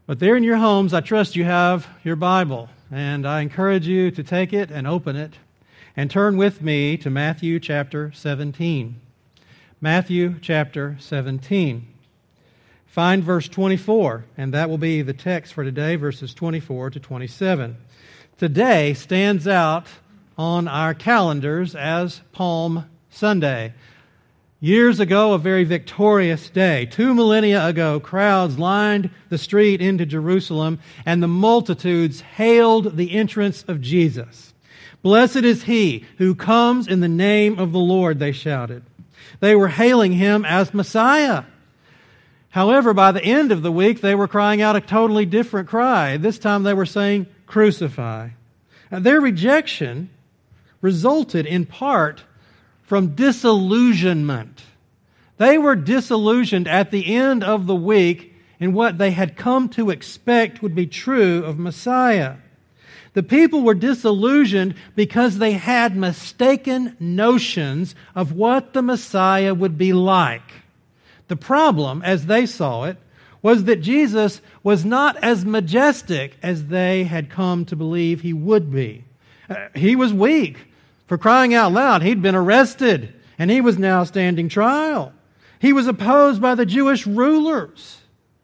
But there in your homes, I trust you have your Bible, and I encourage you to take it and open it and turn with me to Matthew chapter 17. Matthew chapter 17. Find verse 24, and that will be the text for today, verses 24 to 27. Today stands out on our calendars as Palm Sunday. Years ago, a very victorious day. 2 millennia ago, crowds lined the street into Jerusalem, and the multitudes hailed the entrance of Jesus. "Blessed is he who comes in the name of the Lord," they shouted. They were hailing him as Messiah. However, by the end of the week, they were crying out a totally different cry. This time they were saying, "Crucify." Their rejection resulted in part from disillusionment. They were disillusioned at the end of the week in what they had come to expect would be true of Messiah. The people were disillusioned because they had mistaken notions of what the Messiah would be like. The problem, as they saw it, was that Jesus was not as majestic as they had come to believe he would be. He was weak. For crying out loud, he'd been arrested, and he was now standing trial. He was opposed by the Jewish rulers.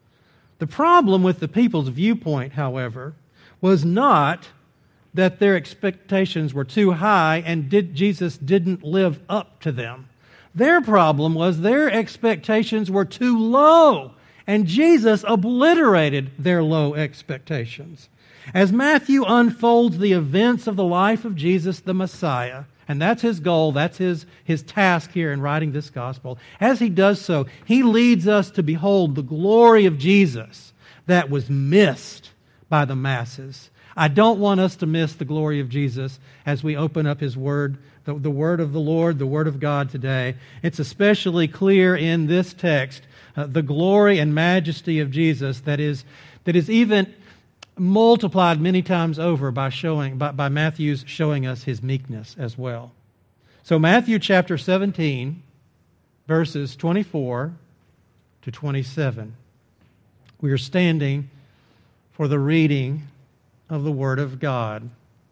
The problem with the people's viewpoint, however, was not that their expectations were too high and Jesus didn't live up to them. Their problem was their expectations were too low, and Jesus obliterated their low expectations. As Matthew unfolds the events of the life of Jesus, the Messiah, and that's his goal, that's his task here in writing this gospel, as he does so, he leads us to behold the glory of Jesus that was missed by the masses. I don't want us to miss the glory of Jesus as we open up his word, the word of the Lord, the word of God today. It's especially clear in this text, the glory and majesty of Jesus that is even multiplied many times over by Matthew's showing us his meekness as well. So Matthew chapter 17, verses 24 to 27. We are standing for the reading of the Word of God.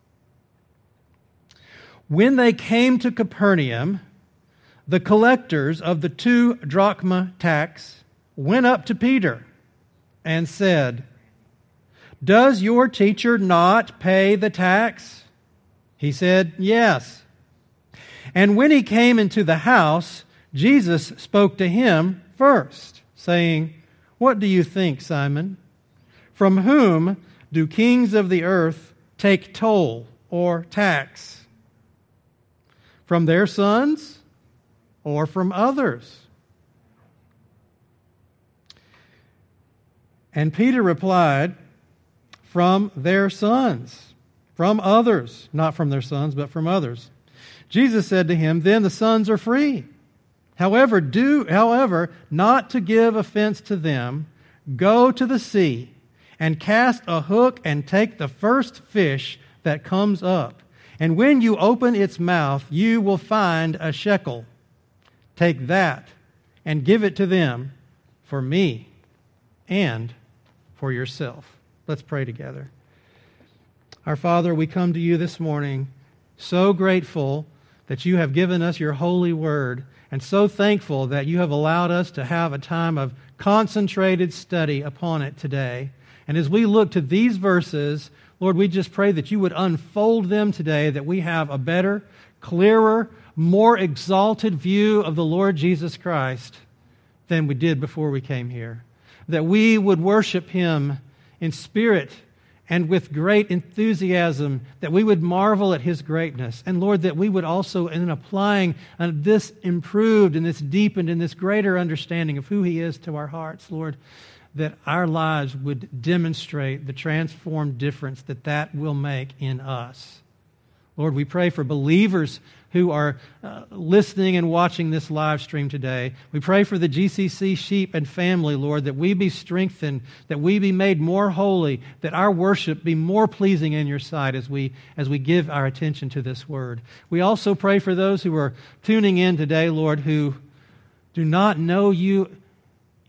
When they came to Capernaum, the collectors of the 2 drachma tax went up to Peter and said, "Does your teacher not pay the tax?" He said, "Yes." And when he came into the house, Jesus spoke to him first, saying, "What do you think, Simon? From whom do kings of the earth take toll or tax? From their sons or from others?" And Peter replied, "From their sons, from others," not from their sons, but from others. Jesus said to him, "Then the sons are free. However, not to give offense to them, go to the sea and cast a hook and take the first fish that comes up. And when you open its mouth, you will find a shekel. Take that and give it to them for me and for yourself." Let's pray together. Our Father, we come to you this morning so grateful that you have given us your holy word, and so thankful that you have allowed us to have a time of concentrated study upon it today. And as we look to these verses, Lord, we just pray that you would unfold them today, that we have a better, clearer, more exalted view of the Lord Jesus Christ than we did before we came here. That we would worship him in spirit and with great enthusiasm, that we would marvel at his greatness. And Lord, that we would also, in applying this improved and this deepened and this greater understanding of who he is to our hearts, Lord, that our lives would demonstrate the transformed difference that will make in us. Lord, we pray for believers who are listening and watching this live stream today. We pray for the GCC sheep and family, Lord, that we be strengthened, that we be made more holy, that our worship be more pleasing in your sight as we give our attention to this word. We also pray for those who are tuning in today, Lord, who do not know you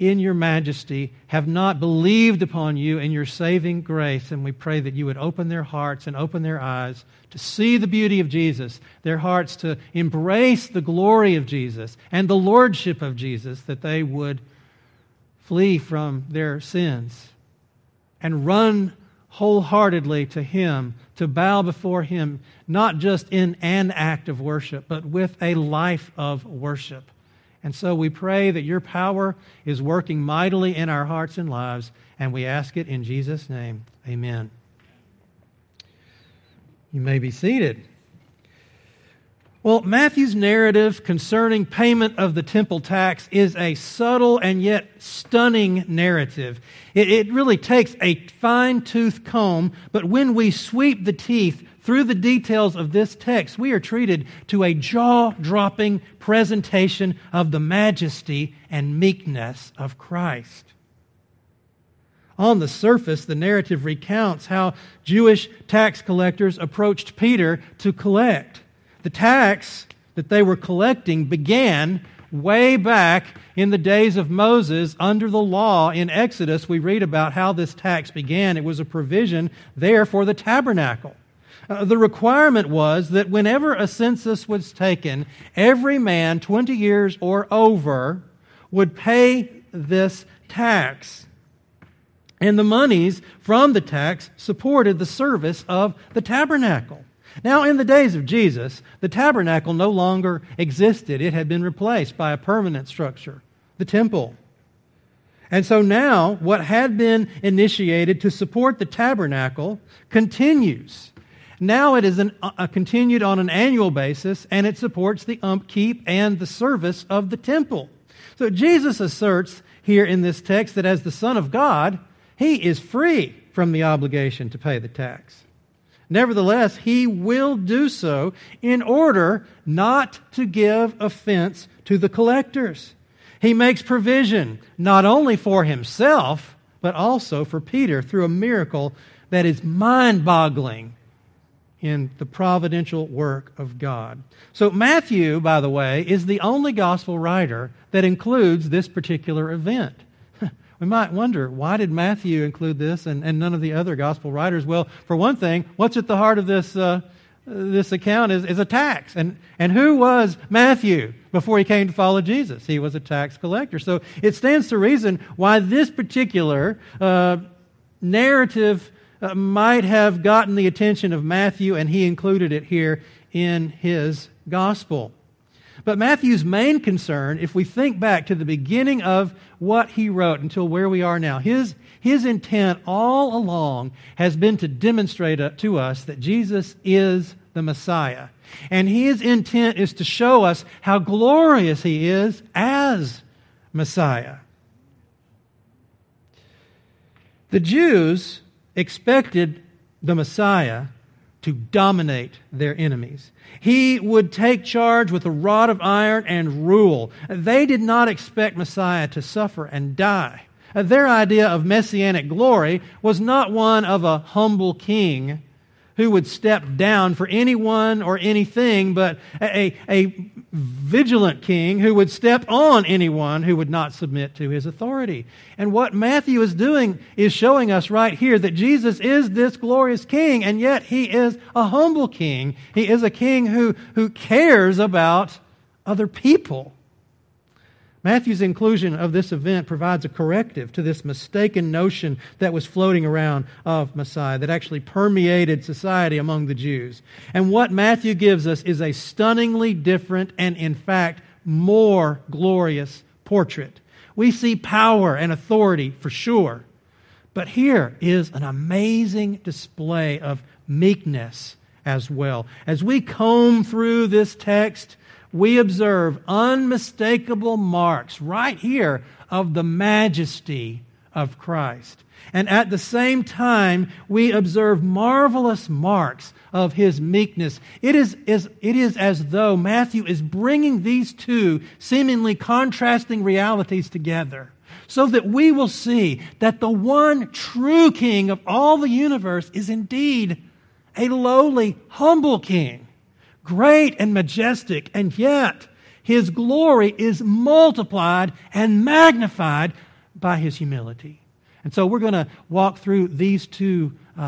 in your majesty have not believed upon you in your saving grace. And we pray that you would open their hearts and open their eyes to see the beauty of Jesus, their hearts to embrace the glory of Jesus and the lordship of Jesus, that they would flee from their sins and run wholeheartedly to Him, to bow before Him, not just in an act of worship, but with a life of worship. And so we pray that your power is working mightily in our hearts and lives, and we ask it in Jesus' name. Amen. You may be seated. Well, Matthew's narrative concerning payment of the temple tax is a subtle and yet stunning narrative. It really takes a fine-tooth comb, but when we sweep the teeth through the details of this text, we are treated to a jaw-dropping presentation of the majesty and meekness of Christ. On the surface, the narrative recounts how Jewish tax collectors approached Peter to collect. The tax that they were collecting began way back in the days of Moses under the law. In Exodus, we read about how this tax began. It was a provision there for the tabernacle. The requirement was that whenever a census was taken, every man 20 years or over would pay this tax. And the monies from the tax supported the service of the tabernacle. Now, in the days of Jesus, the tabernacle no longer existed. It had been replaced by a permanent structure, the temple. And so now, what had been initiated to support the tabernacle continues. Now it is continued on an annual basis, and it supports the upkeep and the service of the temple. So Jesus asserts here in this text that as the Son of God, He is free from the obligation to pay the tax. Nevertheless, He will do so in order not to give offense to the collectors. He makes provision not only for Himself, but also for Peter through a miracle that is mind-boggling in the providential work of God. So Matthew, by the way, is the only gospel writer that includes this particular event. We might wonder, why did Matthew include this and none of the other gospel writers? Well, for one thing, what's at the heart of this account is a tax. And who was Matthew before he came to follow Jesus? He was a tax collector. So it stands to reason why this particular narrative might have gotten the attention of Matthew, and he included it here in his gospel. But Matthew's main concern, if we think back to the beginning of what he wrote until where we are now, his intent all along has been to demonstrate to us that Jesus is the Messiah. And his intent is to show us how glorious He is as Messiah. The Jews expected the Messiah to dominate their enemies. He would take charge with a rod of iron and rule. They did not expect Messiah to suffer and die. Their idea of messianic glory was not one of a humble king who would step down for anyone or anything, but a vigilant king who would step on anyone who would not submit to his authority. And what Matthew is doing is showing us right here that Jesus is this glorious king, and yet He is a humble king. He is a king who cares about other people. Matthew's inclusion of this event provides a corrective to this mistaken notion that was floating around of Messiah, that actually permeated society among the Jews. And what Matthew gives us is a stunningly different and, in fact, more glorious portrait. We see power and authority for sure, but here is an amazing display of meekness as well. As we comb through this text, we observe unmistakable marks right here of the majesty of Christ. And at the same time, we observe marvelous marks of His meekness. It is as though Matthew is bringing these two seemingly contrasting realities together so that we will see that the one true King of all the universe is indeed a lowly, humble King. Great and majestic, and yet His glory is multiplied and magnified by His humility. And so we're going to walk through these two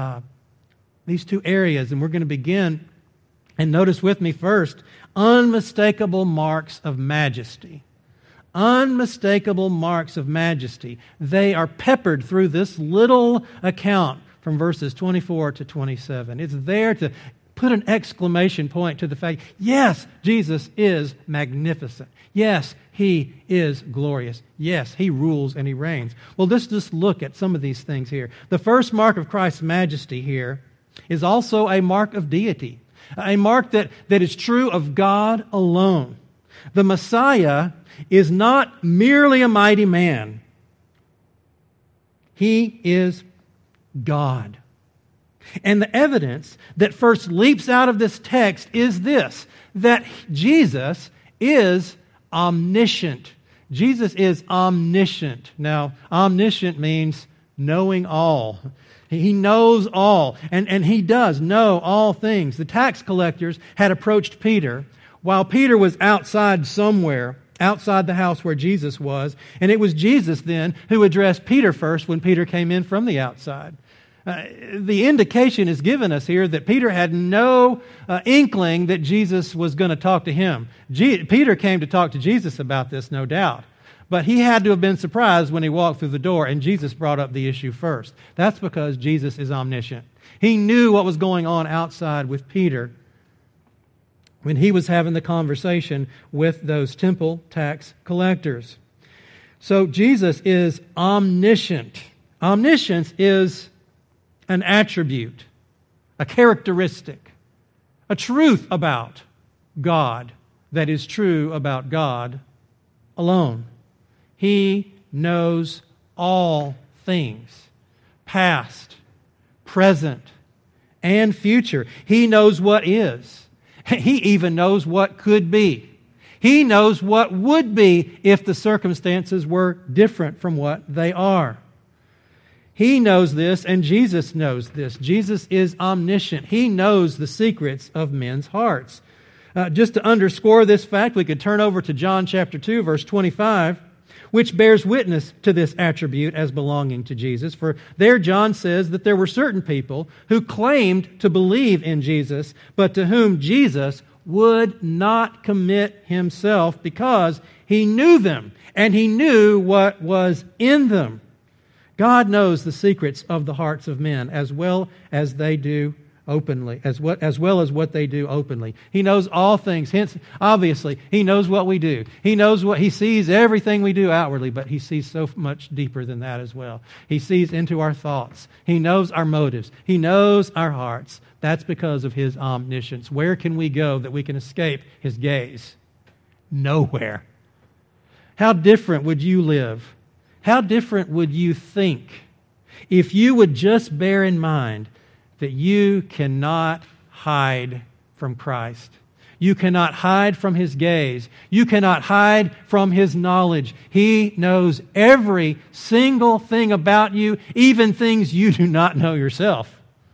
areas, and we're going to begin, and notice with me first, unmistakable marks of majesty. Unmistakable marks of majesty. They are peppered through this little account from verses 24 to 27. It's there to put an exclamation point to the fact, yes, Jesus is magnificent. Yes, He is glorious. Yes, He rules and He reigns. Well, let's just look at some of these things here. The first mark of Christ's majesty here is also a mark of deity, a mark that is true of God alone. The Messiah is not merely a mighty man. He is God. And the evidence that first leaps out of this text is this, that Jesus is omniscient. Jesus is omniscient. Now, omniscient means knowing all. He knows all, and He does know all things. The tax collectors had approached Peter while Peter was outside somewhere, outside the house where Jesus was, and it was Jesus then who addressed Peter first when Peter came in from the outside. The indication is given us here that Peter had no inkling that Jesus was going to talk to him. Peter came to talk to Jesus about this, no doubt. But he had to have been surprised when he walked through the door and Jesus brought up the issue first. That's because Jesus is omniscient. He knew what was going on outside with Peter when he was having the conversation with those temple tax collectors. So Jesus is omniscient. Omniscience is an attribute, a characteristic, a truth about God that is true about God alone. He knows all things, past, present, and future. He knows what is. He even knows what could be. He knows what would be if the circumstances were different from what they are. He knows this, and Jesus knows this. Jesus is omniscient. He knows the secrets of men's hearts. Just to underscore this fact, we could turn over to John chapter 2, verse 25, which bears witness to this attribute as belonging to Jesus. For there John says that there were certain people who claimed to believe in Jesus, but to whom Jesus would not commit Himself because He knew them, and He knew what was in them. God knows the secrets of the hearts of men as well as they do openly, as well as what they do openly. He knows all things. Hence, obviously, He knows what we do. He sees everything we do outwardly, but He sees so much deeper than that as well. He sees into our thoughts. He knows our motives. He knows our hearts. That's because of His omniscience. Where can we go that we can escape His gaze? Nowhere. How different would you live? How different would you think if you would just bear in mind that you cannot hide from Christ? You cannot hide from His gaze. You cannot hide from His knowledge. He knows every single thing about you, even things you do not know yourself.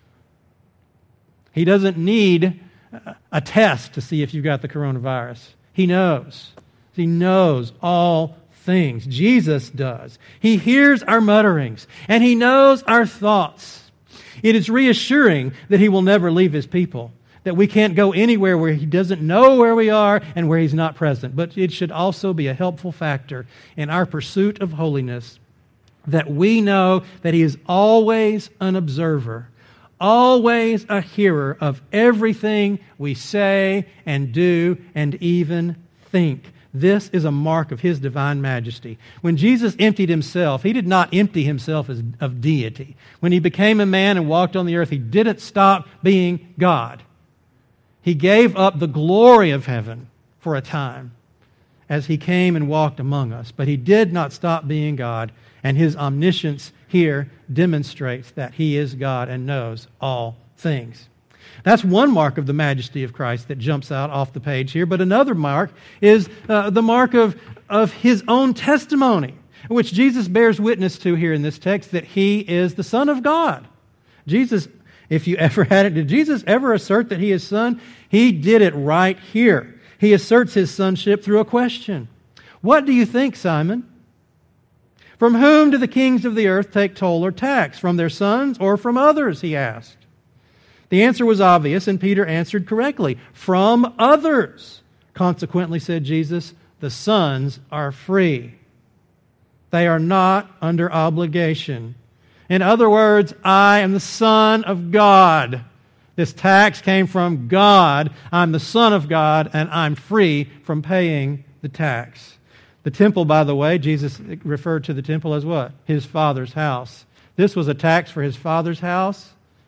He doesn't need a test to see if you've got the coronavirus. He knows. He knows all things. Jesus does. He hears our mutterings, and He knows our thoughts. It is reassuring that He will never leave His people, that we can't go anywhere where He doesn't know where we are and where He's not present. But it should also be a helpful factor in our pursuit of holiness that we know that He is always an observer, always a hearer of everything we say and do and even think. This is a mark of His divine majesty. When Jesus emptied Himself, He did not empty Himself of deity. When He became a man and walked on the earth, He didn't stop being God. He gave up the glory of heaven for a time as He came and walked among us. But He did not stop being God, and His omniscience here demonstrates that He is God and knows all things. That's one mark of the majesty of Christ that jumps out off the page here. But another mark is the mark of His own testimony, which Jesus bears witness to here in this text, that He is the Son of God. Jesus, if you ever had it, did Jesus ever assert that He is Son? He did it right here. He asserts His sonship through a question. What do you think, Simon? From whom do the kings of the earth take toll or tax? From their sons or from others, he asked. The answer was obvious, and Peter answered correctly. From others. Consequently, said Jesus, the sons are free. They are not under obligation. In other words, I am the Son of God. This tax came from God. I'm the Son of God, and I'm free from paying the tax. The temple, by the way, Jesus referred to the temple as what? His Father's house. This was a tax for His Father's house.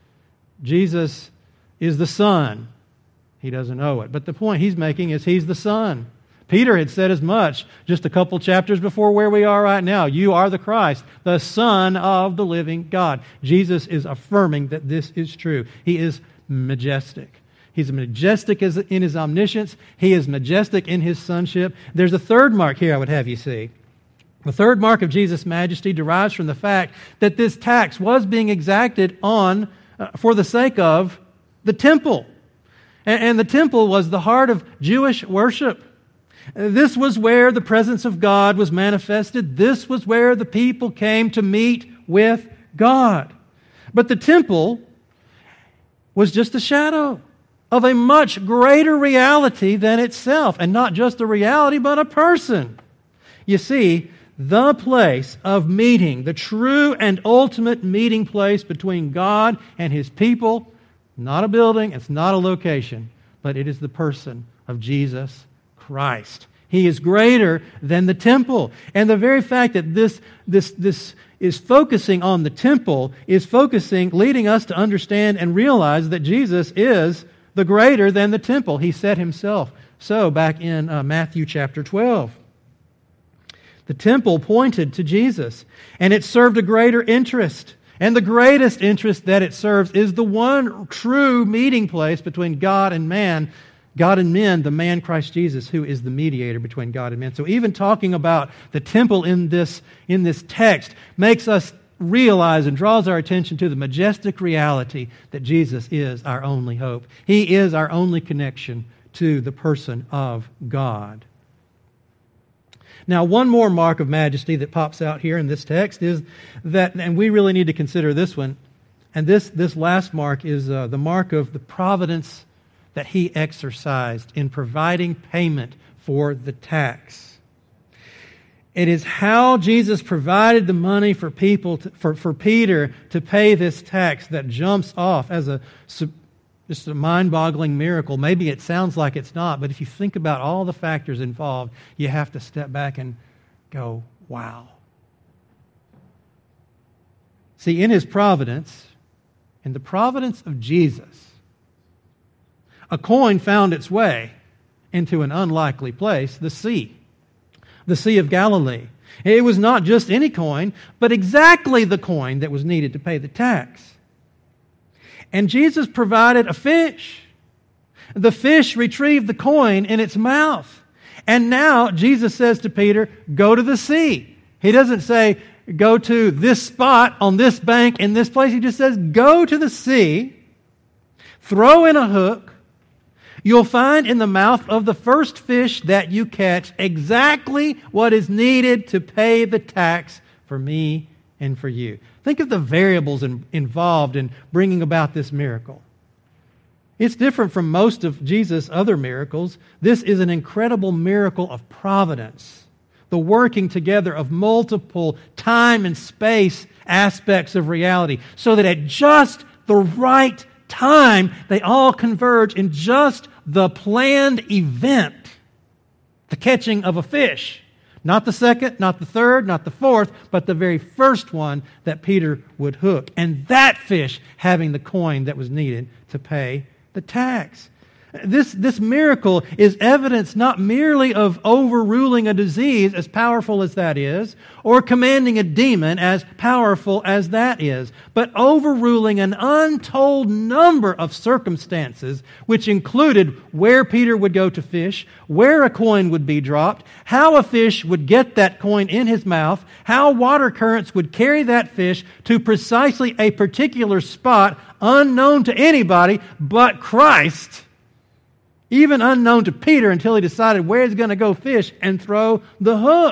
Jesus is the Son. He doesn't owe it. But the point He's making is He's the Son. Peter had said as much just a couple chapters before where we are right now. You are the Christ, the Son of the living God. Jesus is affirming that this is true. He is majestic. He's majestic in His omniscience. He is majestic in His sonship. There's a third mark here I would have you see. The third mark of Jesus' majesty derives from the fact that this tax was being exacted on for the sake of the temple. And the temple was the heart of Jewish worship. This was where the presence of God was manifested. This was where the people came to meet with God. But the temple was just a shadow of a much greater reality than itself. And not just a reality, but a person. You see, the place of meeting, the true and ultimate meeting place between God and His people, not a building, it's not a location, but it is the person of Jesus Christ. He is greater than the temple. And the very fact that this is focusing on the temple is leading us to understand and realize that Jesus is the greater than the temple. He said Himself so back in Matthew chapter 12. The temple pointed to Jesus, and it served a greater interest. And the greatest interest that it serves is the one true meeting place between God and man, God and men, the man Christ Jesus, who is the mediator between God and men. So even talking about the temple in this text makes us realize and draws our attention to the majestic reality that Jesus is our only hope. He is our only connection to the person of God. Now, one more mark of majesty that pops out here in this text is that, and we really need to consider this one, and this last mark is the mark of the providence that He exercised in providing payment for the tax. It is how Jesus provided the money for people, for Peter to pay this tax that jumps off as just a mind-boggling miracle. Maybe it sounds like it's not, but if you think about all the factors involved, you have to step back and go, wow. See, in His providence, in the providence of Jesus, a coin found its way into an unlikely place, the Sea of Galilee. It was not just any coin, but exactly the coin that was needed to pay the tax. And Jesus provided a fish. The fish retrieved the coin in its mouth. And now Jesus says to Peter, go to the sea. He doesn't say, go to this spot on this bank in this place. He just says, go to the sea, throw in a hook. You'll find in the mouth of the first fish that you catch exactly what is needed to pay the tax for me and for you. Think of the variables involved in bringing about this miracle. It's different from most of Jesus' other miracles. This is an incredible miracle of providence, the working together of multiple time and space aspects of reality, so that at just the right time, they all converge in just the planned event, the catching of a fish. Not the second, not the third, not the fourth, but the very first one that Peter would hook. And that fish having the coin that was needed to pay the tax. This miracle is evidence not merely of overruling a disease, as powerful as that is, or commanding a demon, as powerful as that is, but overruling an untold number of circumstances, which included where Peter would go to fish, where a coin would be dropped, how a fish would get that coin in his mouth, how water currents would carry that fish to precisely a particular spot unknown to anybody but Christ, even unknown to Peter until he decided where he's going to go fish and throw the hook.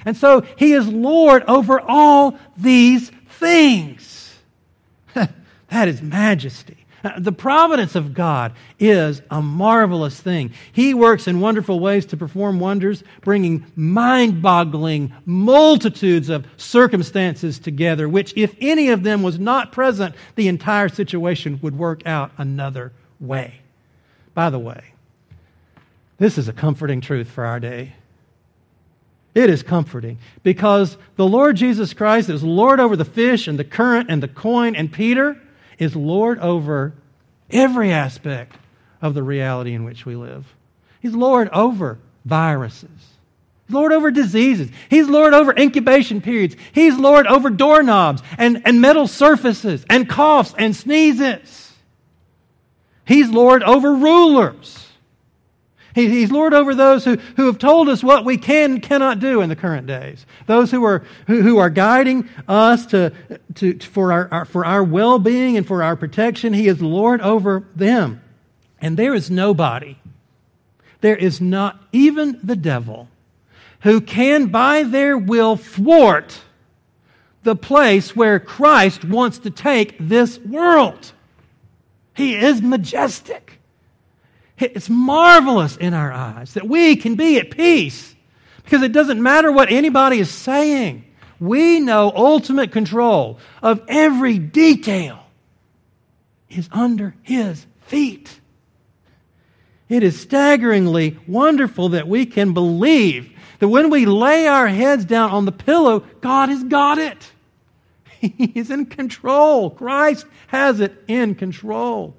And so He is Lord over all these things. That is majesty. The providence of God is a marvelous thing. He works in wonderful ways to perform wonders, bringing mind-boggling multitudes of circumstances together, which if any of them was not present, the entire situation would work out another way. By the way, this is a comforting truth for our day. It is comforting because the Lord Jesus Christ is Lord over the fish and the current and the coin, and Peter is Lord over every aspect of the reality in which we live. He's Lord over viruses. He's Lord over diseases. He's Lord over incubation periods. He's Lord over doorknobs and metal surfaces and coughs and sneezes. He's Lord over rulers. He's Lord over those who have told us what we can and cannot do in the current days. Those who are guiding us for our well-being and for our protection. He is Lord over them. And there is nobody, there is not even the devil, who can by their will thwart the place where Christ wants to take this world. He is majestic. It's marvelous in our eyes that we can be at peace because it doesn't matter what anybody is saying. We know ultimate control of every detail is under His feet. It is staggeringly wonderful that we can believe that when we lay our heads down on the pillow, God has got it. He is in control. Christ has it in control.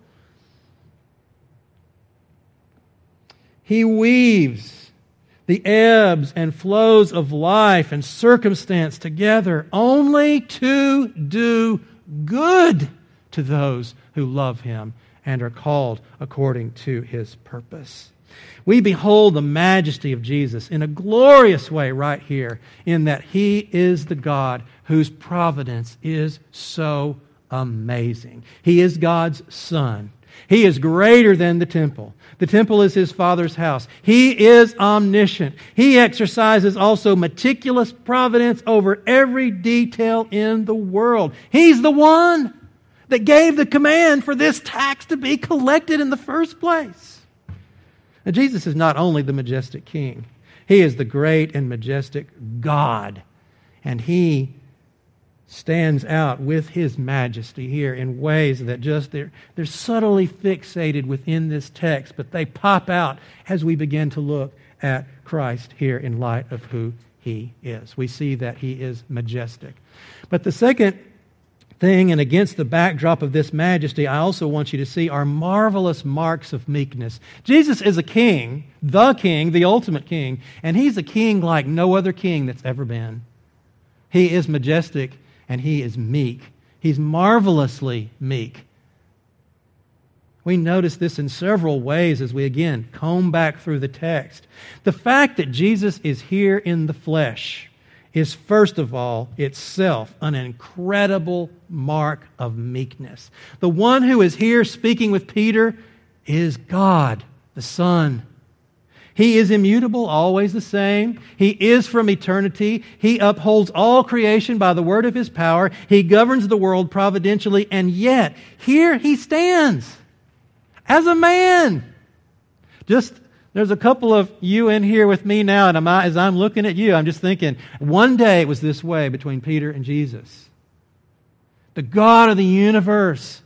He weaves the ebbs and flows of life and circumstance together only to do good to those who love Him and are called according to His purpose. We behold the majesty of Jesus in a glorious way right here, in that He is the God whose providence is so amazing. He is God's Son. He is greater than the temple. The temple is His Father's house. He is omniscient. He exercises also meticulous providence over every detail in the world. He's the one that gave the command for this tax to be collected in the first place. Now, Jesus is not only the majestic King. He is the great and majestic God. And He stands out with His majesty here in ways that just they're subtly fixated within this text, but they pop out as we begin to look at Christ here in light of who He is. We see that He is majestic. But the second thing, and against the backdrop of this majesty, I also want you to see are marvelous marks of meekness. Jesus is a king, the ultimate king, and He's a king like no other king that's ever been. He is majestic and He is meek. He's marvelously meek. We notice this in several ways as we again comb back through the text. The fact that Jesus is here in the flesh is, first of all, itself an incredible mark of meekness. The one who is here speaking with Peter is God, the Son. He is immutable, always the same. He is from eternity. He upholds all creation by the word of His power. He governs the world providentially, and yet here He stands as a man. There's a couple of you in here with me now, and as I'm looking at you, I'm just thinking, one day it was this way between Peter and Jesus. The God of the universe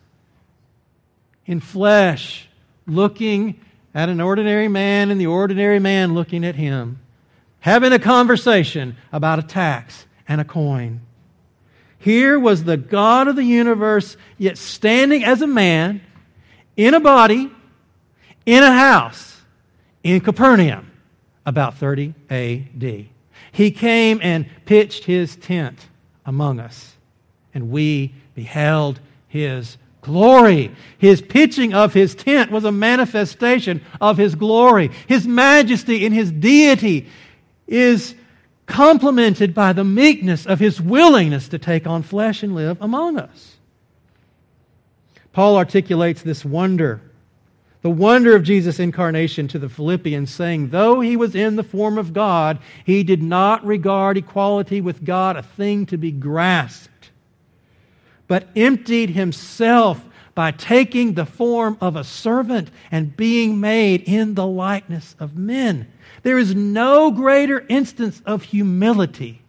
in flesh, looking at an ordinary man and the ordinary man looking at Him, having a conversation about a tax and a coin. Here was the God of the universe, yet standing as a man in a body, in a house, in Capernaum, about 30 A.D. He came and pitched His tent among us, and we beheld His glory. His pitching of His tent was a manifestation of His glory. His majesty and His deity is complemented by the meekness of His willingness to take on flesh and live among us. Paul articulates this wonder The wonder of Jesus' incarnation to the Philippians, saying, though he was in the form of God, he did not regard equality with God a thing to be grasped, but emptied himself by taking the form of a servant and being made in the likeness of men. There is no greater instance of humility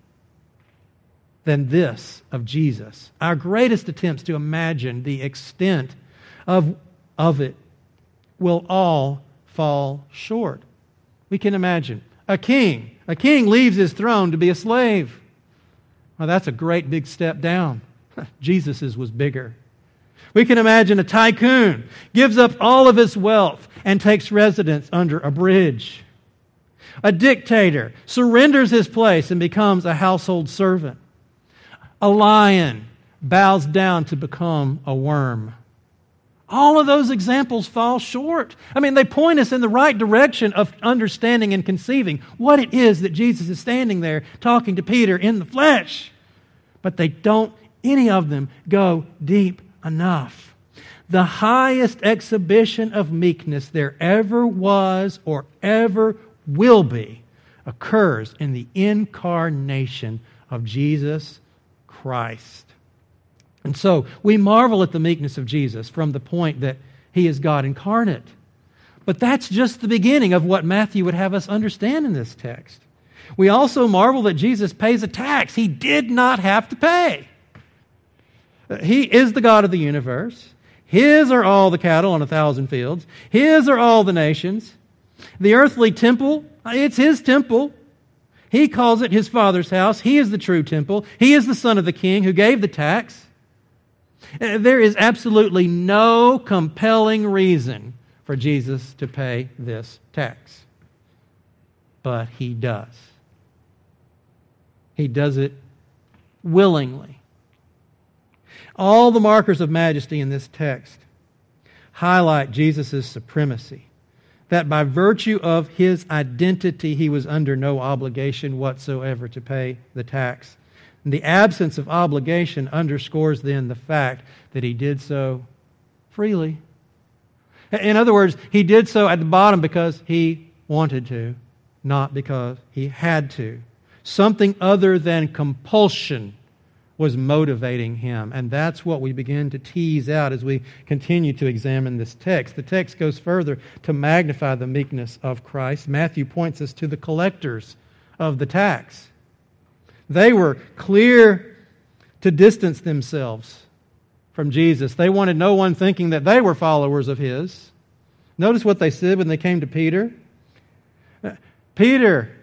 than this of Jesus. Our greatest attempts to imagine the extent of it will all fall short. We can imagine a king. A king leaves his throne to be a slave. Well, that's a great big step down. Jesus's was bigger. We can imagine a tycoon gives up all of his wealth and takes residence under a bridge. A dictator surrenders his place and becomes a household servant. A lion bows down to become a worm. All of those examples fall short. I mean, they point us in the right direction of understanding and conceiving what it is that Jesus is standing there talking to Peter in the flesh. But they don't, any of them, go deep enough. The highest exhibition of meekness there ever was or ever will be occurs in the incarnation of Jesus Christ. And so we marvel at the meekness of Jesus from the point that he is God incarnate. But that's just the beginning of what Matthew would have us understand in this text. We also marvel that Jesus pays a tax he did not have to pay. He is the God of the universe. His are all the cattle on 1,000 fields. His are all the nations. The earthly temple, it's his temple. He calls it his Father's house. He is the true temple. He is the Son of the King who gave the tax. There is absolutely no compelling reason for Jesus to pay this tax. But he does. He does it willingly. All the markers of majesty in this text highlight Jesus' supremacy, that by virtue of his identity, he was under no obligation whatsoever to pay the tax. And the absence of obligation underscores then the fact that he did so freely. In other words, he did so at the bottom because he wanted to, not because he had to. Something other than compulsion was motivating him. And that's what we begin to tease out as we continue to examine this text. The text goes further to magnify the meekness of Christ. Matthew points us to the collectors of the tax. They were clear to distance themselves from Jesus. They wanted no one thinking that they were followers of his. Notice what they said when they came to Peter. Peter,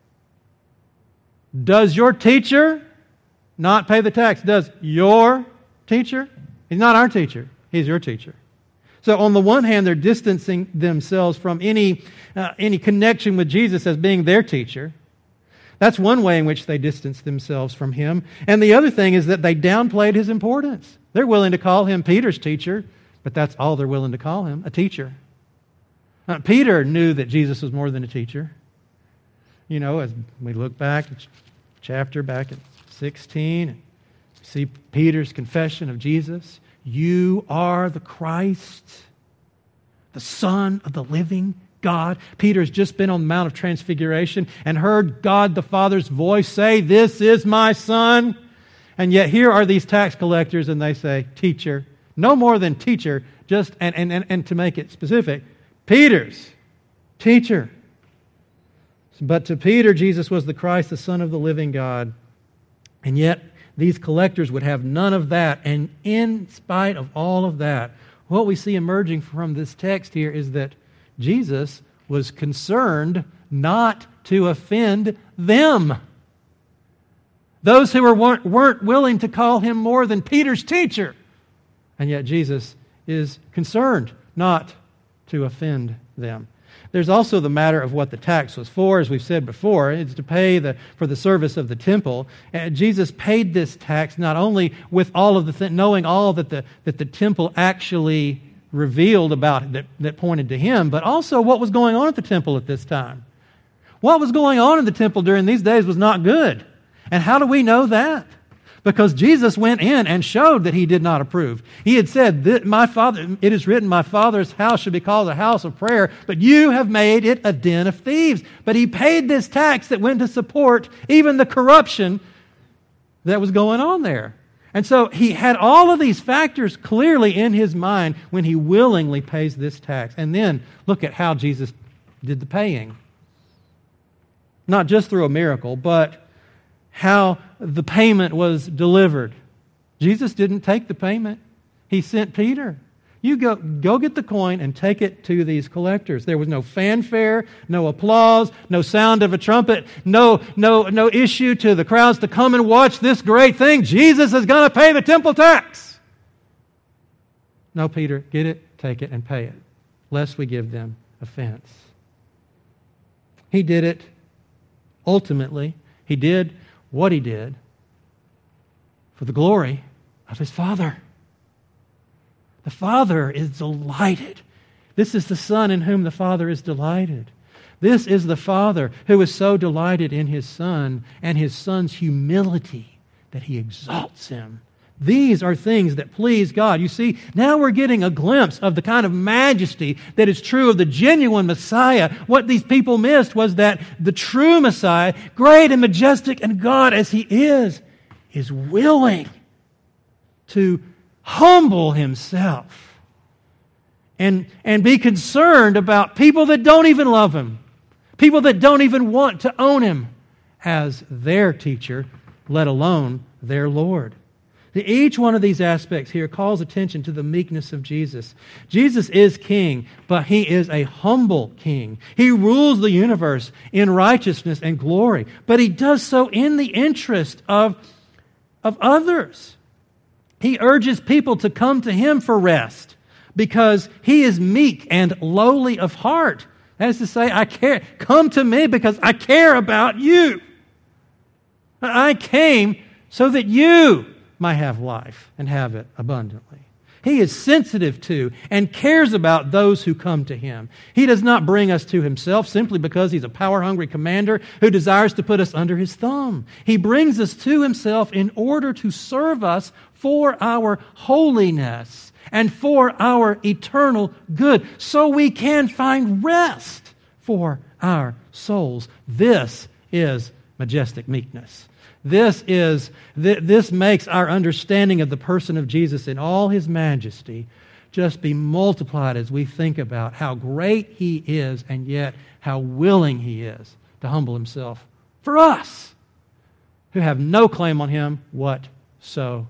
does your teacher not pay the tax? Does your teacher? He's not our teacher. He's your teacher. So on the one hand, they're distancing themselves from any connection with Jesus as being their teacher. That's one way in which they distance themselves from him. And the other thing is that they downplayed his importance. They're willing to call him Peter's teacher, but that's all they're willing to call him, a teacher. Peter knew that Jesus was more than a teacher. You know, as we look back, chapter back at 16, and see Peter's confession of Jesus. You are the Christ, the Son of the living God. Peter's just been on the Mount of Transfiguration and heard God the Father's voice say, "This is my Son." And yet here are these tax collectors and they say, "Teacher." No more than teacher, just and to make it specific, Peter's teacher. But to Peter, Jesus was the Christ, the Son of the living God. And yet, these collectors would have none of that. And in spite of all of that, what we see emerging from this text here is that Jesus was concerned not to offend them. Those who weren't willing to call him more than Peter's teacher. And yet Jesus is concerned not to offend them. There's also the matter of what the tax was for. As we've said before, it's to pay for the service of the temple. And Jesus paid this tax not only with all of knowing all that the temple actually revealed about it that pointed to him, but also what was going on at the temple at this time. What was going on in the temple during these days was not good. And how do we know that? because Jesus went in and showed that he did not approve. He had said, it is written, my Father's house should be called a house of prayer, but you have made it a den of thieves. But he paid this tax that went to support even the corruption that was going on there. And so he had all of these factors clearly in his mind when he willingly pays this tax. And then look at how Jesus did the paying. Not just through a miracle, but how the payment was delivered. Jesus didn't take the payment. He sent Peter. You go get the coin and take it to these collectors. There was no fanfare, no applause, no sound of a trumpet, no issue to the crowds to come and watch this great thing. Jesus is going to pay the temple tax. No, Peter, get it, take it, and pay it, lest we give them offense. He did it ultimately. He did what he did for the glory of his Father. The Father is delighted. This is the Son in whom the Father is delighted. This is the Father who is so delighted in his Son and his Son's humility that he exalts him. These are things that please God. You see, now we're getting a glimpse of the kind of majesty that is true of the genuine Messiah. What these people missed was that the true Messiah, great and majestic and God as he is willing to humble himself and be concerned about people that don't even love him, people that don't even want to own him as their teacher, let alone their Lord. Each one of these aspects here calls attention to the meekness of Jesus. Jesus is king, but he is a humble king. He rules the universe in righteousness and glory, but he does so in the interest of others. He urges people to come to him for rest because he is meek and lowly of heart. That is to say, I care. Come to me because I care about you. I came so that you might have life and have it abundantly. He is sensitive to and cares about those who come to him. He does not bring us to himself simply because he's a power-hungry commander who desires to put us under his thumb. He brings us to himself in order to serve us for our holiness and for our eternal good, so we can find rest for our souls. This is majestic meekness. This makes our understanding of the person of Jesus in all his majesty just be multiplied as we think about how great he is and yet how willing he is to humble himself for us who have no claim on him whatsoever.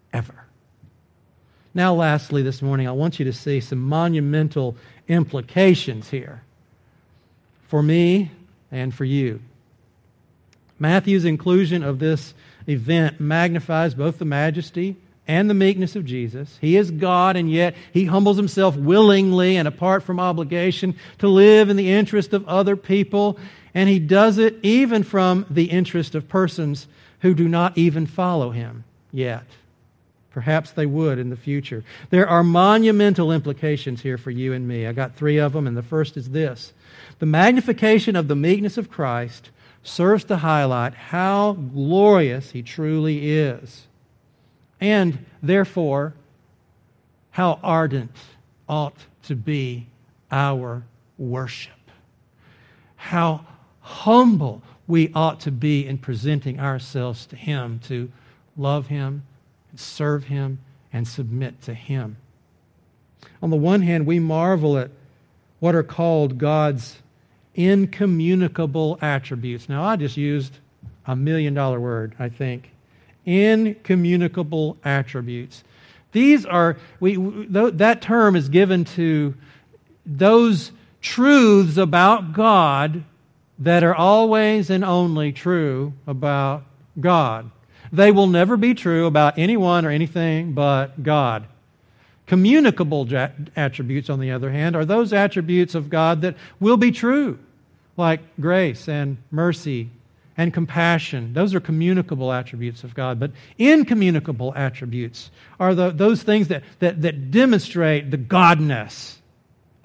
Now, lastly, this morning, I want you to see some monumental implications here for me and for you. Matthew's inclusion of this event magnifies both the majesty and the meekness of Jesus. He is God, and yet he humbles himself willingly and apart from obligation to live in the interest of other people, and he does it even from the interest of persons who do not even follow him yet. Perhaps they would in the future. There are monumental implications here for you and me. I got 3 of them, and the first is this. The magnification of the meekness of Christ serves to highlight how glorious he truly is, and therefore how ardent ought to be our worship. How humble we ought to be in presenting ourselves to him, to love him, and serve him, and submit to him. On the one hand, we marvel at what are called God's incommunicable attributes. Now, I just used $1 million word, I think. Incommunicable attributes. These are, that term is given to those truths about God that are always and only true about God. They will never be true about anyone or anything but God. Communicable attributes, on the other hand, are those attributes of God that will be true, like grace and mercy and compassion. Those are communicable attributes of God. But incommunicable attributes are those things that demonstrate the godness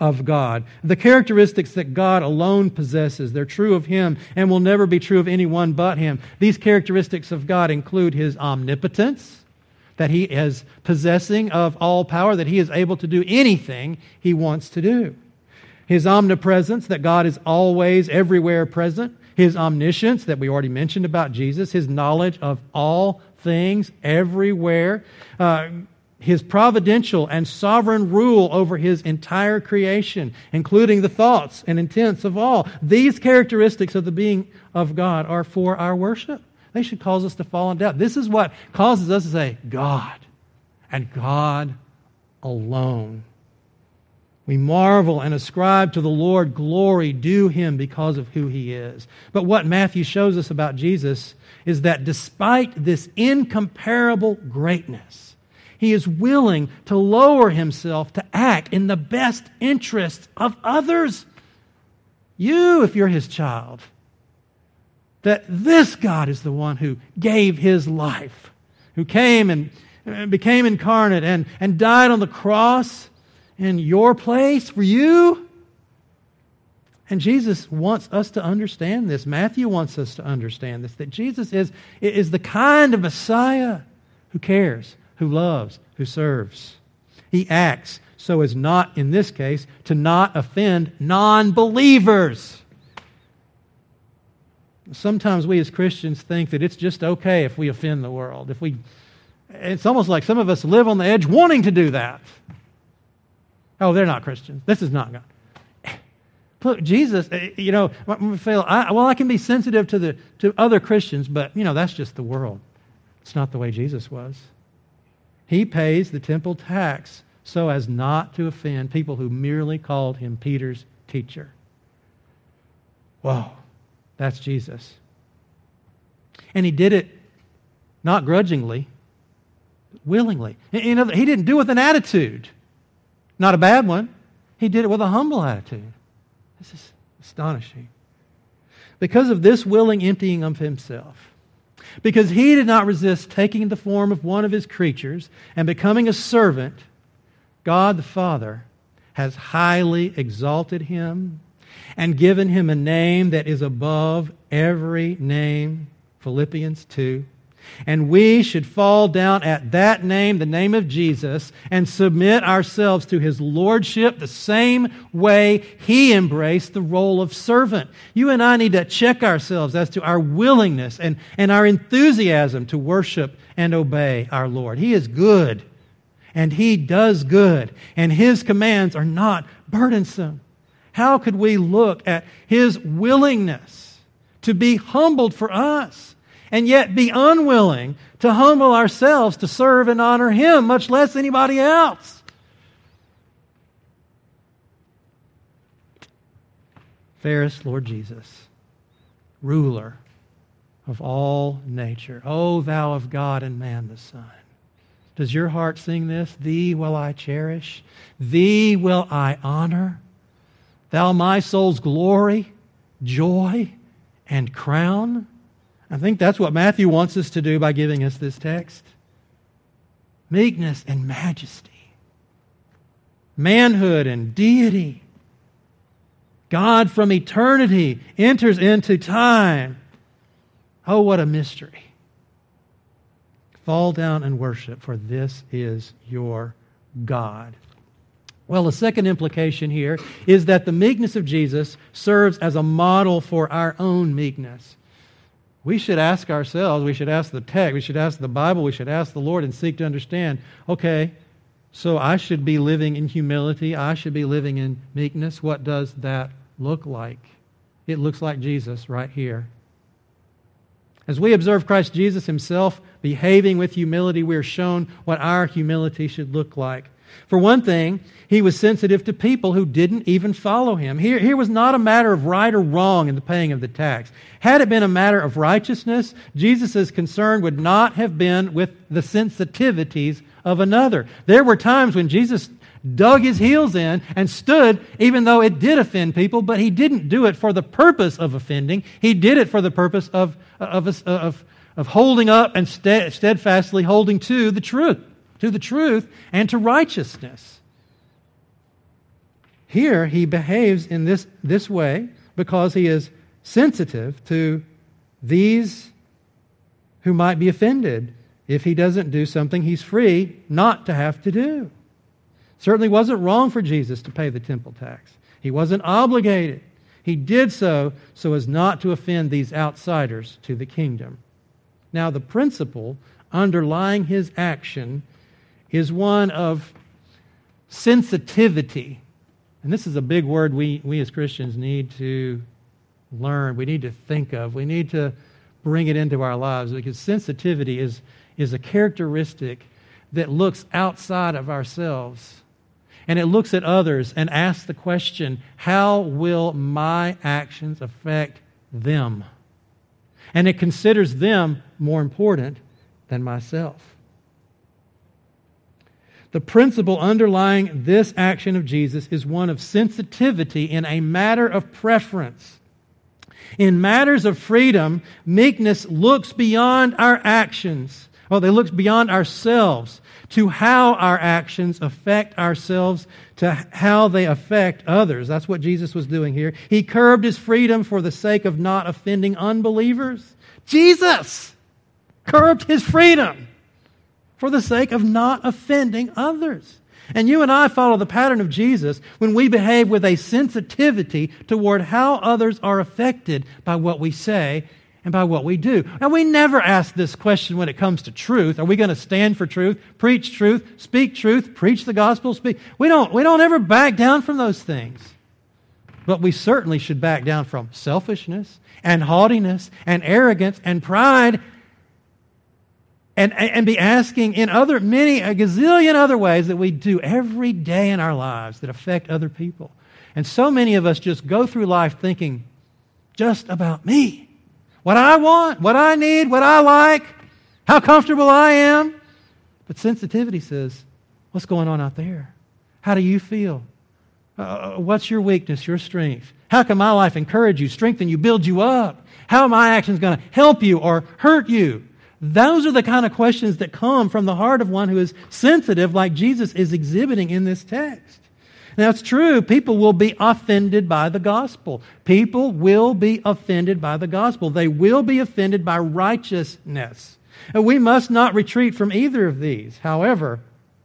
of God. The characteristics that God alone possesses, they're true of Him and will never be true of anyone but Him. These characteristics of God include His omnipotence, that He is possessing of all power, that He is able to do anything He wants to do. His omnipresence, that God is always, everywhere present. His omniscience, that we already mentioned about Jesus. His knowledge of all things, everywhere. His providential and sovereign rule over His entire creation, including the thoughts and intents of all. These characteristics of the being of God are for our worship. They should cause us to fall in doubt. This is what causes us to say, God, and God alone. We marvel and ascribe to the Lord glory due Him because of who He is. But what Matthew shows us about Jesus is that despite this incomparable greatness, He is willing to lower Himself to act in the best interests of others. You, if you're His child, that this God is the one who gave His life, who came and became incarnate and died on the cross in your place for you. And Jesus wants us to understand this. Matthew wants us to understand this, that Jesus is the kind of Messiah who cares, who loves, who serves. He acts so as not, in this case, to not offend non-believers. Sometimes we as Christians think that it's just okay if we offend the world. It's almost like some of us live on the edge wanting to do that. Oh, they're not Christians. This is not God. Look, Jesus, I can be sensitive to other Christians, but, that's just the world. It's not the way Jesus was. He pays the temple tax so as not to offend people who merely called Him Peter's teacher. Whoa, that's Jesus. And He did it not grudgingly, but willingly. He didn't do it with an attitude. Not a bad one. He did it with a humble attitude. This is astonishing. Because of this willing emptying of Himself, because He did not resist taking the form of one of His creatures and becoming a servant, God the Father has highly exalted Him and given Him a name that is above every name, Philippians 2. And we should fall down at that name, the name of Jesus, and submit ourselves to His lordship the same way He embraced the role of servant. You and I need to check ourselves as to our willingness and our enthusiasm to worship and obey our Lord. He is good, and He does good, and His commands are not burdensome. How could we look at His willingness to be humbled for us and yet be unwilling to humble ourselves to serve and honor Him, much less anybody else? Fairest Lord Jesus, ruler of all nature, O Thou of God and man the Son. Does your heart sing this? Thee will I cherish, Thee will I honor, Thou my soul's glory, joy, and crown. I think that's what Matthew wants us to do by giving us this text. Meekness and majesty, manhood and deity. God from eternity enters into time. Oh, what a mystery. Fall down and worship, for this is your God. Well, the second implication here is that the meekness of Jesus serves as a model for our own meekness. We should ask ourselves, we should ask the text, we should ask the Bible, we should ask the Lord and seek to understand, okay, so I should be living in humility, I should be living in meekness. What does that look like? It looks like Jesus right here. As we observe Christ Jesus Himself behaving with humility, we are shown what our humility should look like. For one thing, He was sensitive to people who didn't even follow Him. Here was not a matter of right or wrong in the paying of the tax. Had it been a matter of righteousness, Jesus' concern would not have been with the sensitivities of another. There were times when Jesus dug His heels in and stood, even though it did offend people, but He didn't do it for the purpose of offending. He did it for the purpose of holding up and steadfastly holding to the truth and to righteousness. here he behaves in this way because he is sensitive to these who might be offended if he doesn't do something he's free not to have to do. Certainly wasn't wrong for Jesus to pay the temple tax. He wasn't obligated. He did so as not to offend these outsiders to the kingdom. Now, the principle underlying his action is one of sensitivity. And this is a big word we as Christians need to learn. We need to think of. We need to bring it into our lives, because sensitivity is a characteristic that looks outside of ourselves. And it looks at others and asks the question, how will my actions affect them? And it considers them more important than myself. The principle underlying this action of Jesus is one of sensitivity in a matter of preference. In matters of freedom, meekness looks beyond our actions. They look beyond ourselves to how our actions affect ourselves, to how they affect others. That's what Jesus was doing here. He curbed his freedom for the sake of not offending unbelievers. Jesus curbed his freedom for the sake of not offending others. And you and I follow the pattern of Jesus when we behave with a sensitivity toward how others are affected by what we say and by what we do. Now, we never ask this question when it comes to truth. Are we going to stand for truth, preach truth, speak truth, preach the gospel, speak? We don't ever back down from those things. But we certainly should back down from selfishness and haughtiness and arrogance and pride, and be asking in a gazillion other ways that we do every day in our lives that affect other people. And so many of us just go through life thinking just about me. What I want, what I need, what I like, how comfortable I am. But sensitivity says, what's going on out there? How do you feel? What's your weakness, your strength? How can my life encourage you, strengthen you, build you up? How are my actions going to help you or hurt you? Those are the kind of questions that come from the heart of one who is sensitive, like Jesus is exhibiting in this text. Now, it's true, people will be offended by the gospel. People will be offended by the gospel. They will be offended by righteousness. And we must not retreat from either of these. However,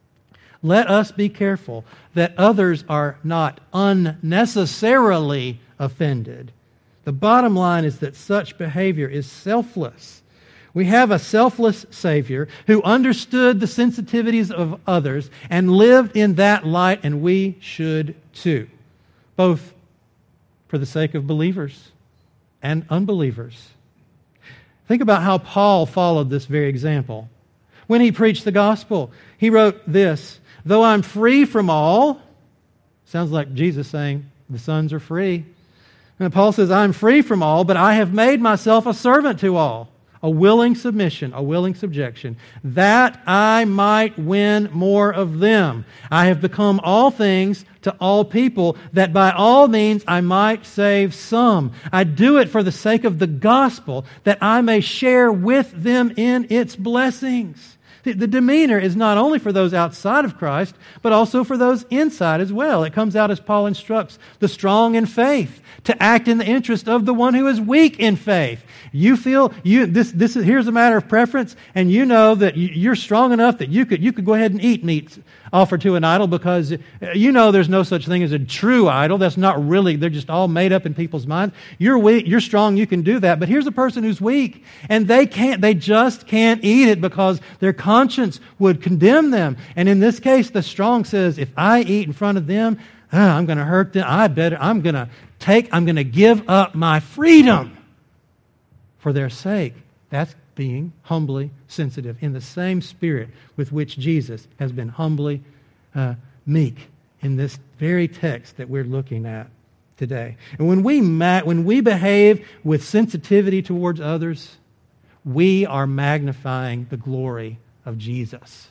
let us be careful that others are not unnecessarily offended. The bottom line is that such behavior is selfless. We have a selfless Savior who understood the sensitivities of others and lived in that light, and we should too, both for the sake of believers and unbelievers. Think about how Paul followed this very example. When he preached the gospel, he wrote this, "Though I'm free from all," sounds like Jesus saying the sons are free. And Paul says, "I'm free from all, but I have made myself a servant to all." A willing submission, a willing subjection, that I might win more of them. I have become all things to all people, that by all means I might save some. I do it for the sake of the gospel, that I may share with them in its blessings. The demeanor is not only for those outside of Christ, but also for those inside as well. It comes out as Paul instructs the strong in faith to act in the interest of the one who is weak in faith. You feel here's a matter of preference, and you know that you're strong enough that you could go ahead and eat meat offered to an idol, because you know there's no such thing as a true idol. That's not really, they're just all made up in people's minds. You're weak, you're strong, you can do that. But here's a person who's weak, and they just can't eat it because their conscience would condemn them. And in this case, the strong says, if I eat in front of them, I'm going to hurt them. I'm going to give up my freedom for their sake. That's being humbly sensitive in the same spirit with which Jesus has been humbly meek in this very text that we're looking at today. And when we behave with sensitivity towards others, we are magnifying the glory of Jesus.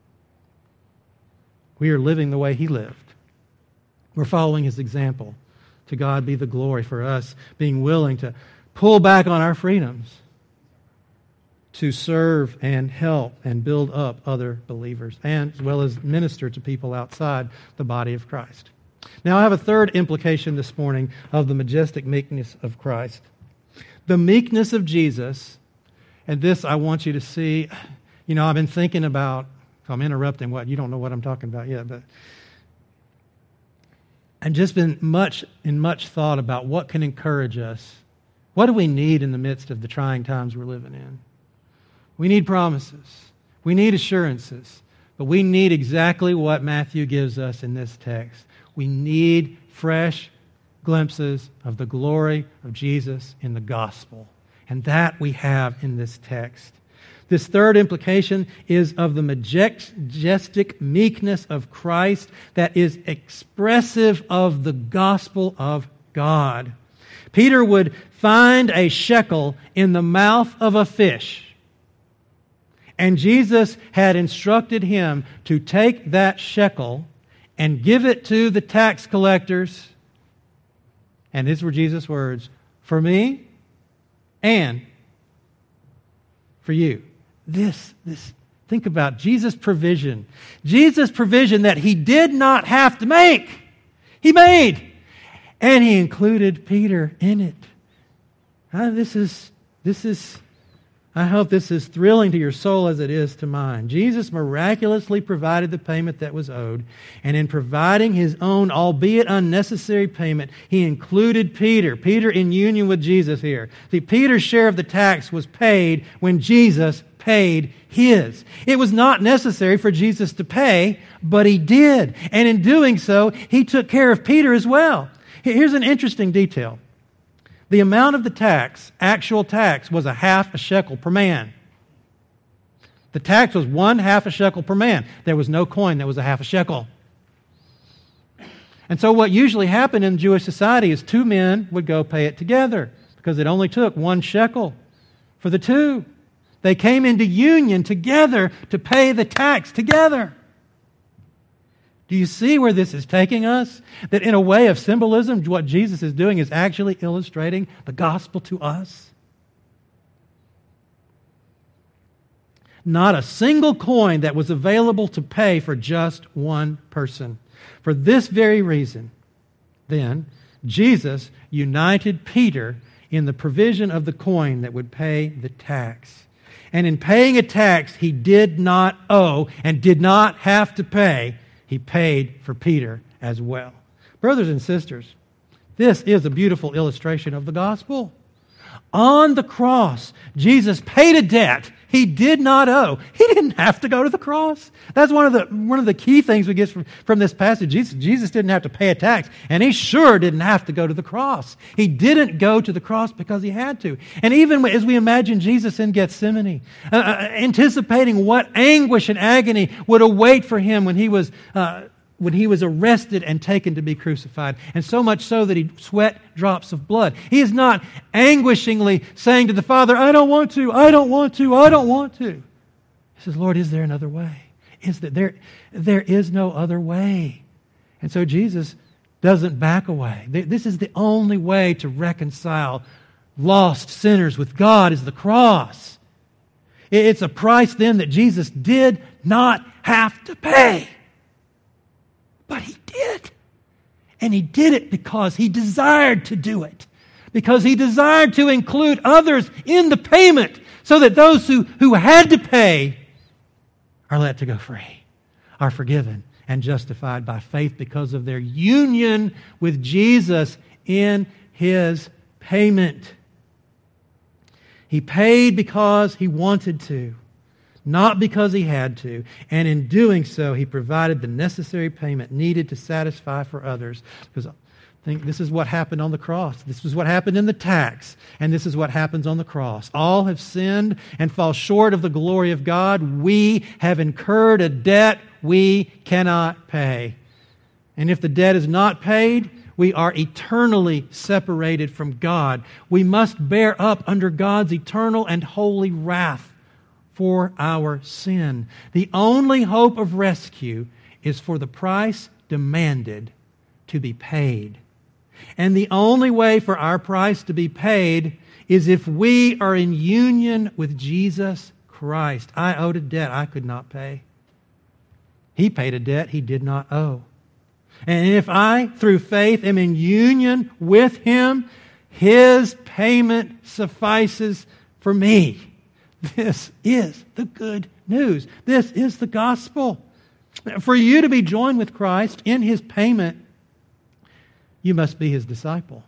We are living the way He lived. We're following His example. To God be the glory for us being willing to pull back on our freedoms to serve and help and build up other believers, and as well as minister to people outside the body of Christ. Now, I have a third implication this morning of the majestic meekness of Christ. The meekness of Jesus, and this I want you to see. I've been thinking about, I'm interrupting what? You don't know what I'm talking about yet, but I've just been much thought about what can encourage us. What do we need in the midst of the trying times we're living in? We need promises. We need assurances. But we need exactly what Matthew gives us in this text. We need fresh glimpses of the glory of Jesus in the gospel. And that we have in this text. This third implication is of the majestic meekness of Christ that is expressive of the gospel of God. Peter would find a shekel in the mouth of a fish. And Jesus had instructed him to take that shekel and give it to the tax collectors. And these were Jesus' words, for me and for you. Think about Jesus' provision. Jesus' provision that he did not have to make. He made. And he included Peter in it. I hope this is thrilling to your soul as it is to mine. Jesus miraculously provided the payment that was owed, and in providing His own, albeit unnecessary payment, He included Peter. Peter in union with Jesus here. See, Peter's share of the tax was paid when Jesus paid his. It was not necessary for Jesus to pay, but He did. And in doing so, He took care of Peter as well. Here's an interesting detail. The amount of the tax, actual tax, was a half a shekel per man. The tax was 1/2 a shekel per man. There was no coin that was a half a shekel. And so what usually happened in Jewish society is 2 men would go pay it together because it only took 1 shekel for the 2. They came into union together to pay the tax together. Do you see where this is taking us? That in a way of symbolism, what Jesus is doing is actually illustrating the gospel to us. Not a single coin that was available to pay for just one person. For this very reason, then, Jesus united Peter in the provision of the coin that would pay the tax. And in paying a tax he did not owe and did not have to pay, He paid for Peter as well. Brothers and sisters, this is a beautiful illustration of the gospel. On the cross, Jesus paid a debt He did not owe. He didn't have to go to the cross. That's one of the key things we get from this passage. Jesus didn't have to pay a tax, and He sure didn't have to go to the cross. He didn't go to the cross because He had to. And even as we imagine Jesus in Gethsemane, anticipating what anguish and agony would await for Him when He was arrested and taken to be crucified, and so much so that He sweat drops of blood. He is not anguishingly saying to the Father, I don't want to, I don't want to, I don't want to. He says, Lord, is there another way? There is no other way. And so Jesus doesn't back away. This is the only way to reconcile lost sinners with God, is the cross. It's a price then that Jesus did not have to pay. But He did. And He did it because He desired to do it. Because He desired to include others in the payment so that those who had to pay are let to go free, are forgiven and justified by faith because of their union with Jesus in His payment. He paid because He wanted to, not because He had to. And in doing so, He provided the necessary payment needed to satisfy for others. Because I think this is what happened on the cross. This is what happened in the tax. And this is what happens on the cross. All have sinned and fall short of the glory of God. We have incurred a debt we cannot pay. And if the debt is not paid, we are eternally separated from God. We must bear up under God's eternal and holy wrath for our sin. The only hope of rescue is for the price demanded to be paid. And the only way for our price to be paid is if we are in union with Jesus Christ. I owed a debt I could not pay. He paid a debt He did not owe. And if I, through faith, am in union with Him, His payment suffices for me. This is the good news. This is the gospel. For you to be joined with Christ in His payment, you must be His disciple.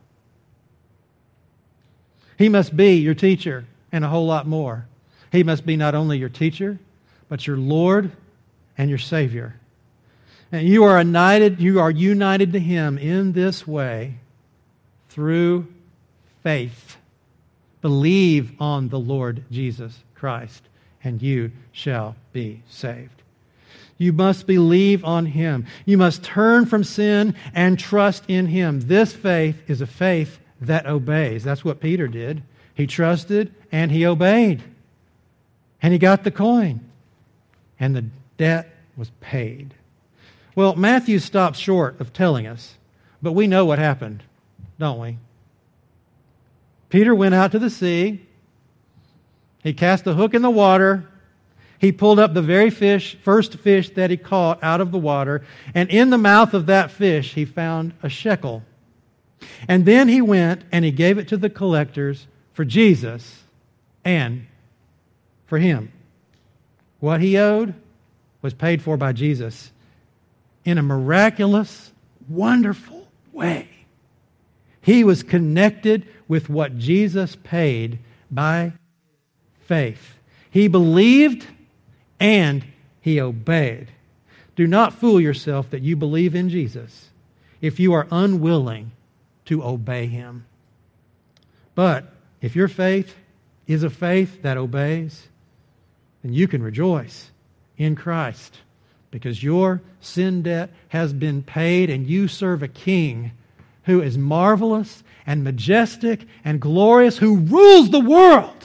He must be your teacher and a whole lot more. He must be not only your teacher, but your Lord and your Savior. And you are united to Him in this way through faith. Believe on the Lord Jesus Christ, and you shall be saved. You must believe on Him. You must turn from sin and trust in Him. This faith is a faith that obeys. That's what Peter did. He trusted and he obeyed. And he got the coin. And the debt was paid. Well, Matthew stops short of telling us, but we know what happened, don't we? Peter went out to the sea. He cast a hook in the water. He pulled up the very first fish that he caught out of the water, and in the mouth of that fish he found a shekel. And then he went and he gave it to the collectors for Jesus and for him. What he owed was paid for by Jesus in a miraculous, wonderful way. He was connected with what Jesus paid by faith. He believed and he obeyed. Do not fool yourself that you believe in Jesus if you are unwilling to obey Him. But if your faith is a faith that obeys, then you can rejoice in Christ because your sin debt has been paid and you serve a King who is marvelous and majestic and glorious, who rules the world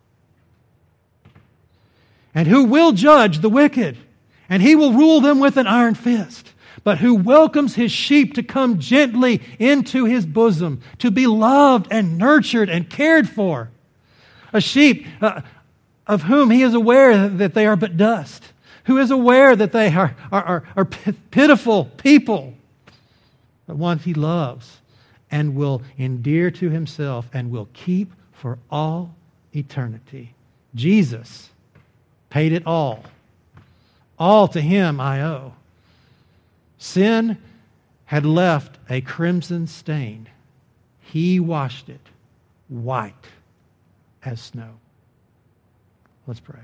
and who will judge the wicked, and He will rule them with an iron fist, but who welcomes His sheep to come gently into His bosom, to be loved and nurtured and cared for. A sheep of whom He is aware that they are but dust, who is aware that they are pitiful people, but one He loves and will endear to Himself and will keep for all eternity. Jesus paid it all. All to Him I owe. Sin had left a crimson stain. He washed it white as snow. Let's pray.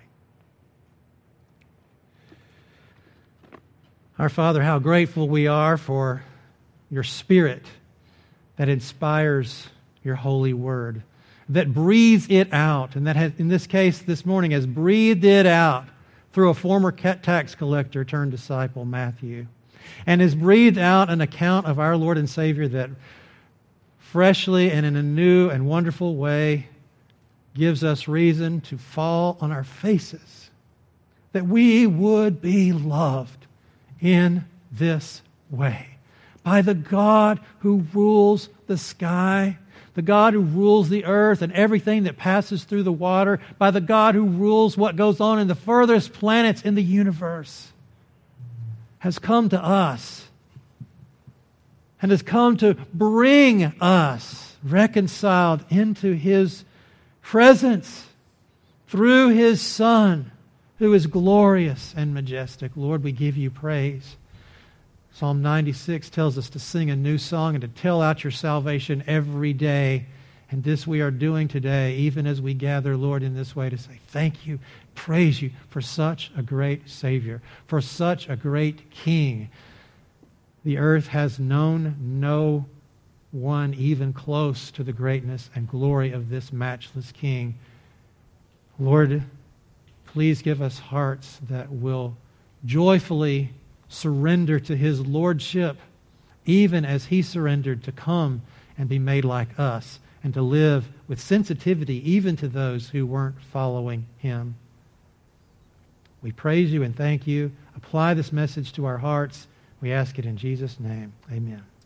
Our Father, how grateful we are for Your Spirit that inspires Your holy word, that breathes it out, and that has, in this case this morning, has breathed it out through a former tax collector turned disciple, Matthew, and has breathed out an account of our Lord and Savior that freshly and in a new and wonderful way gives us reason to fall on our faces, that we would be loved in this way by the God who rules the sky, the God who rules the earth and everything that passes through the water, by the God who rules what goes on in the furthest planets in the universe, has come to us and has come to bring us reconciled into His presence through His Son, who is glorious and majestic. Lord, we give You praise. Psalm 96 tells us to sing a new song and to tell out Your salvation every day. And this we are doing today, even as we gather, Lord, in this way to say thank You, praise You for such a great Savior, for such a great King. The earth has known no one even close to the greatness and glory of this matchless King. Lord, please give us hearts that will joyfully surrender to His lordship, even as He surrendered to come and be made like us and to live with sensitivity even to those who weren't following Him. We praise You and thank You. Apply this message to our hearts. We ask it in Jesus' name. Amen.